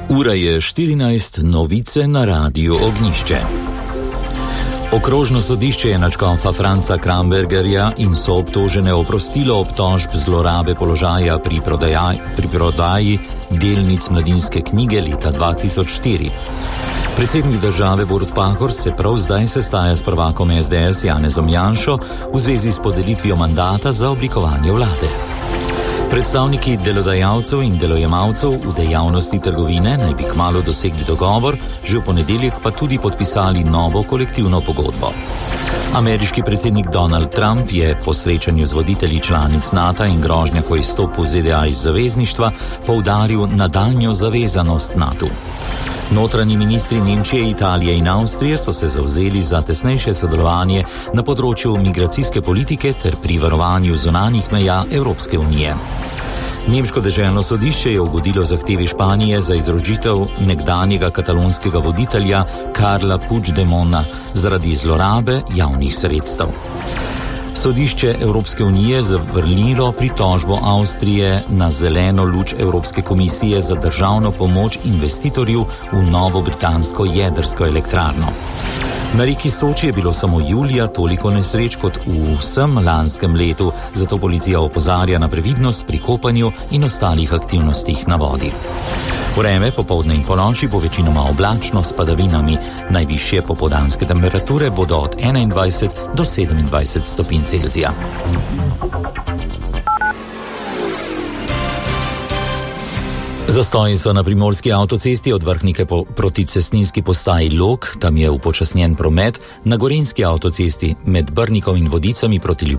Ura je 14, novice na Radiu Ognjišče. Okrožno sodišče je na škofa Franca Krambergerja in soobtožene oprostilo obtožb zlorabe položaja pri prodaji delnic Mladinske knjige leta 2004. Predsednik države Borut Pahor se prav zdaj sestaja s prvakom SDS Janezom Janšo v zvezi s podelitvijo mandata za oblikovanje vlade. Predstavniki delodajalcev in delojemalcev v dejavnosti trgovine naj bi kmalu dosegli dogovor, že v ponedeljek pa tudi podpisali novo kolektivno pogodbo. Ameriški predsednik Donald Trump je po srečanju z voditelji članic NATO in grožnjah o izstopu ZDA iz zavezništva poudaril nadaljnjo zavezanost NATO. Notranji ministri Nemčije, Italije in Avstrije so se zavzeli za tesnejše sodelovanje na področju migracijske politike ter pri varovanju zunanjih meja Evropske unije. Nemško deželno sodišče je ugodilo zahtevi Španije za izročitev nekdanjega katalonskega voditelja Carla Puigdemona zaradi zlorabe javnih sredstev. Sodišče Evropske unije zavrnilo pritožbo Avstrije na zeleno luč Evropske komisije za državno pomoč investitorju v novo britansko jedrsko elektrarno. Na reki Soči je bilo samo julija toliko nesreč kot v vsem lanskem letu, zato policija opozarja na previdnost pri kopanju in ostalih aktivnostih na vodi. Vreme popoldne in ponoči bo večinoma oblačno s padavinami. Najvišje popoldanske temperature bodo od 21 do 27 stopinj Celzija. Zastoji so na primorski avtocesti od Vrhnike proti cestninski postaji Log, tam je upočasnjen promet, na gorenjski avtocesti med Brnikom in Vodicami proti Ljubljani